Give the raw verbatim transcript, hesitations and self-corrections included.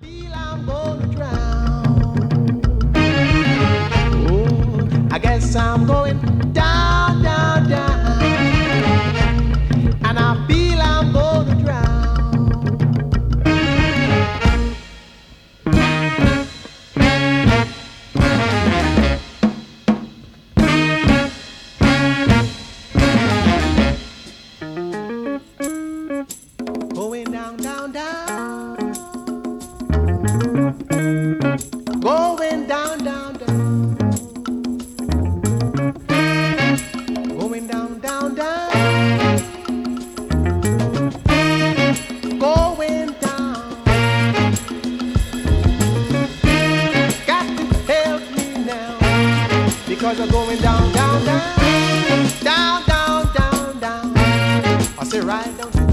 feel I'm gonna drown. Oh, I guess I'm going down, down, down. And I feel I'm gonna drown. Going down, down, down. Going down, down, down. Going down, down, down. Going down. Got to help me now, because I'm going down, down, down. Down, down, down, down. I say right down.